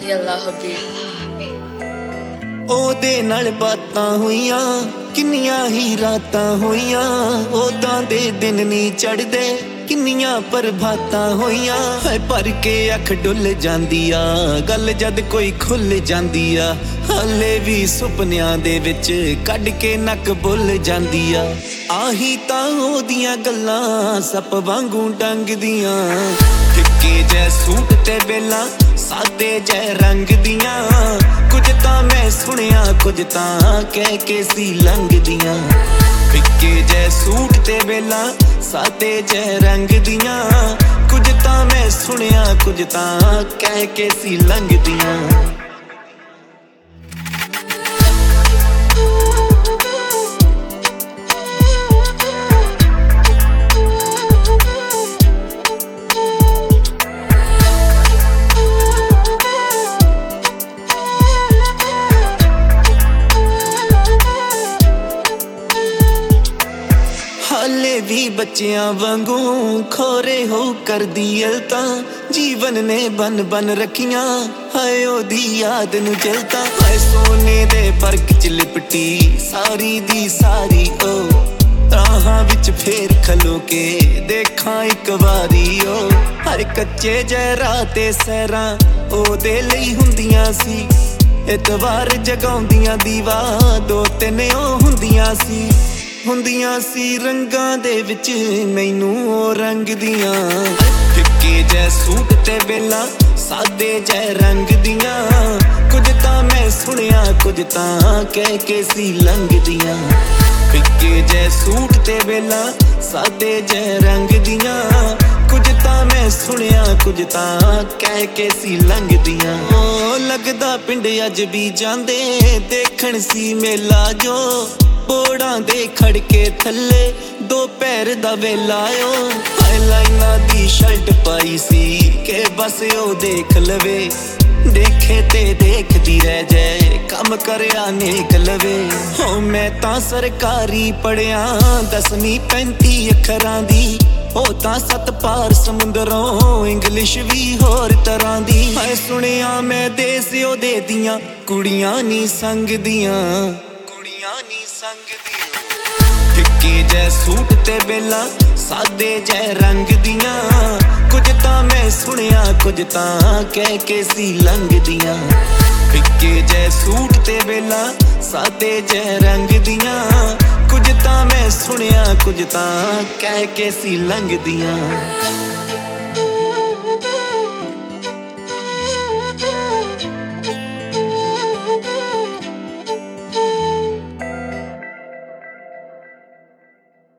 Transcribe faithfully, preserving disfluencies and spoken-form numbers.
ਯੱਲਾ ਹਬੀਬ। ਉਹਦੇ ਨਾਲ ਬਾਤਾਂ ਹੋਈਆਂ ਕਿੰਨੀਆਂ ਹੀ ਰਾਤਾਂ ਹੋਈਆਂ, ਉਦਾਂ ਦੇ ਦਿਨ ਨਹੀਂ ਚੜ੍ਹਦੇ ਕਿੰਨੀਆਂ ਪ੍ਰਭਾਤਾਂ ਹੋਈਆਂ। ਹੈ ਭਰ ਕੇ ਅੱਖ ਡੁੱਲ ਜਾਂਦੀ ਆ ਗੱਲ ਜਦ ਕੋਈ ਖੁੱਲ ਜਾਂਦੀ ਆ, ਹਾਲੇ ਵੀ ਸੁਪਨਿਆਂ ਦੇ ਵਿੱਚ ਕੱਢ ਕੇ ਨੱਕ ਬੁੱਲ ਜਾਂਦੀ ਆ। ਆਹੀ ਤਾਂ ਉਹਦੀਆਂ ਗੱਲਾਂ ਸੱਪ ਵਾਂਗੂ ਡੰਗਦੀਆਂ, ਫਿੱਕੇ ਜੈ ਸੂਟ ਤੇ ਬੇਲਾਂ ਸਾਦੇ ਜੈ ਰੰਗ ਦੀਆਂ। ਕੁਝ ਤਾਂ ਮੈਂ ਸੁਣਿਆ ਕੁਝ ਤਾਂ ਕਹਿ ਕੇ ਸੀ ਲੰਘਦੀਆਂ, ਫਿੱਕੇ ਜੈ ਸੂਟ ਤੇ ਬੇਲਾਂ ਸਾਦੇ ਜੈ ਰੰਗ ਦੀਆਂ। ਕੁਝ ਤਾਂ ਮੈਂ ਸੁਣਿਆ ਕੁਝ ਤਾਂ ਕਹਿ ਕੇ ਸੀ ਲੰਘਦੀਆਂ। ਹਾਲੇ ਵੀ ਬੱਚਿਆਂ ਵਾਂਗੂ ਖੋਰੇ ਹੋ ਕਰਦੀ ਅਲਤਾਂ, ਜੀਵਨ ਨੇ ਬਨ ਬਨ ਰੱਖੀਆਂ ਹਾਏ ਉਹਦੀ ਯਾਦ ਨੂੰ ਜਲਤਾਂ। ਹਾਏ ਸੋਨੇ ਦੇ ਵਰਗ ਚ ਲਿਪਟੀ ਸਾਰੀ ਦੀ ਸਾਰੀ ਉਹ ਰਾਹਾਂ ਵਿੱਚ ਫੇਰ ਖਲੋ ਕੇ ਦੇਖਾਂ ਇੱਕ ਵਾਰੀ ਉਹ। ਹਰ ਕੱਚੇ ਜੈ ਰਾਹ ਤੇ ਸੈਰਾਂ ਉਹਦੇ ਲਈ ਹੁੰਦੀਆਂ ਸੀ, ਇਤਵਾਰ ਜਗਾਉਂਦੀਆਂ ਦੀਵਾ ਦੋ ਤਿੰਨ ਉਹ ਹੁੰਦੀਆਂ ਸੀ। ਹੁੰਦੀਆਂ ਸੀ ਰੰਗਾਂ ਦੇ ਵਿੱਚ ਮੈਨੂੰ ਉਹ ਰੰਗ ਦੀਆਂ, ਫਿੱਕੇ ਜੈ ਸੂਟ ਤੇ ਬੇਲਾਂ ਸਾਦੇ ਜੈ ਰੰਗ ਦੀਆਂ। ਕੁਝ ਤਾਂ ਮੈਂ ਸੁਣਿਆ ਕੁਝ ਤਾਂ ਕਹਿ ਕੇ ਸੀ ਲੰਘਦੀਆਂ, ਫਿੱਕੇ ਜੈ ਸੂਟ ਤੇ ਬੇਲਾਂ ਸਾਦੇ ਜੈ ਰੰਗ ਦੀਆਂ। ਕੁਝ ਤਾਂ ਮੈਂ ਸੁਣਿਆ ਕੁਝ ਤਾਂ ਕਹਿ ਕੇ ਸੀ ਲੰਘਦੀਆਂ। ਉਹ ਲੱਗਦਾ ਪਿੰਡ ਅੱਜ ਵੀ ਜਾਂਦੇ ਦੇਖਣ ਸੀ ਮੇਲਾ ਜੋ, ਬੋੜਾਂ ਦੇ ਖੜਕੇ ਥੱਲੇ ਦੋ ਪੈਰ ਦਾ ਵੇਲਾ ਓ। ਹਾਏ ਲਾਈਨਾਂ ਦੀ ਸ਼ਰਟ ਪਾਈ ਸੀ ਕਿ ਬਸ ਉਹ ਦੇਖ ਲਵੇ, ਦੇਖੇ ਤੇ ਦੇਖਦੀ ਰਹਿ ਜਾਏ ਕੰਮ ਕਰਿਆ ਨੇਕ ਲਵੇ। ਹੋ ਮੈਂ ਤਾਂ ਸਰਕਾਰੀ ਪੜ੍ਹਿਆ ਦਸਵੀਂ ਪੈਂਤੀ ਅੱਖਰਾਂ ਦੀ, ਉਹ ਤਾਂ ਸੱਤ ਪਾਰ ਸਮੁੰਦਰੋਂ ਇੰਗਲਿਸ਼ ਵੀ ਹੋਰ ਤਰ੍ਹਾਂ ਦੀ। ਹਾਏ ਸੁਣਿਆ ਮੈਂ ਦੇਸ ਉਹਦੇ ਦੀਆਂ ਕੁੜੀਆਂ ਨੀ ਸੰਗਦੀਆਂ, ਕੁੜੀਆਂ ਨੀ ਸੰਗਦੀਆਂ। ਫਿੱਕੇ ਜੈ ਸੂਟ ਤੇ ਬੇਲਾਂ ਸਾਦੇ ਜੈ ਰੰਗ ਦੀਆਂ। ਕੁਝ ਤਾਂ ਮੈਂ ਸੁਣਿਆ ਕੁਝ ਤਾਂ ਕਹਿ ਕੇ ਸੀ ਲੰਘਦੀਆਂ, ਫਿੱਕੇ ਜੈ ਸੂਟ ਤੇ ਬੇਲਾਂ ਸਾਦੇ ਜੈ ਰੰਗ ਦੀਆਂ। ਕੁਝ ਤਾਂ ਮੈਂ ਸੁਣਿਆ ਕੁਝ ਤਾਂ ਕਹਿ ਕੇ ਸੀ ਲੰਘਦੀਆਂ।